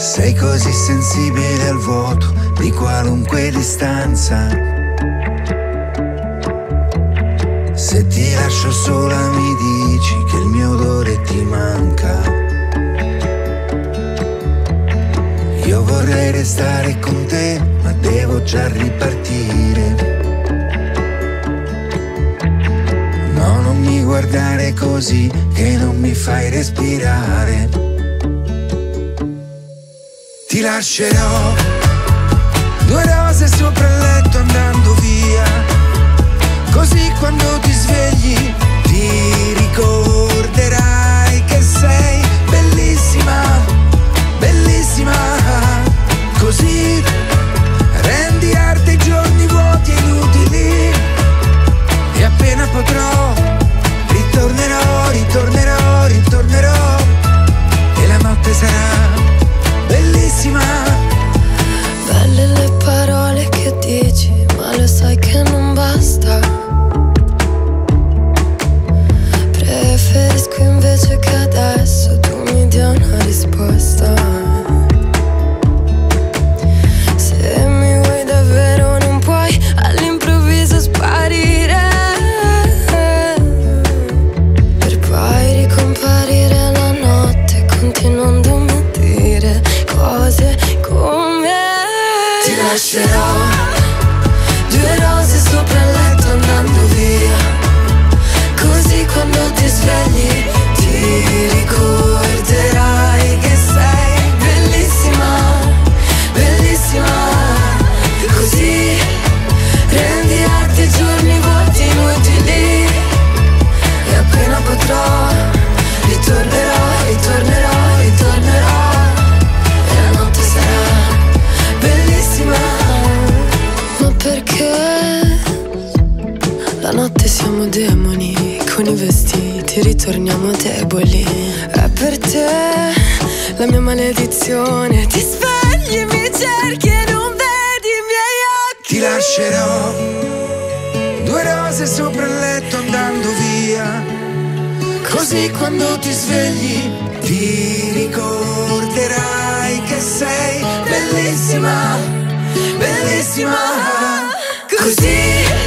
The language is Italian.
Sei così sensibile al vuoto di qualunque distanza. Se ti lascio sola mi dici che il mio odore ti manca. Io vorrei restare con te, ma devo già ripartire. No, non mi guardare così, che non mi fai respirare. Ti lascerò 2 rose sopra il letto andando via, così quando ti svegli ti ricorderai che sei bellissima, bellissima. Così rendi arte i giorni vuoti e inutili, e appena potrò ritornerò, ritornerò, ritornerò, e la notte sarà bellissima. Belle le parole che dici, ma lo sai che non basta. Preferisco invece che adesso tu mi dia una risposta. Se mi vuoi davvero non puoi all'improvviso sparire, per poi ricomparire la notte continuandomi a dire cose come: ti lascerò 2 rose sopra il letto andando via, così quando ti svegli ti ricorderai che sei bellissima, bellissima. Così rendi arte i giorni vuoti inutili, e appena potrò ritornerò, ritornerò, ritornerò, e la notte sarà bellissima. Ma perché la notte siamo demoni, con i vestiti ritorniamo deboli. È per te la mia maledizione, ti svegli, mi cerchi e non vedi i miei occhi. Ti lascerò 2 rose sopra il letto andando via, così quando ti svegli ti ricorderai che sei bellissima, bellissima. Così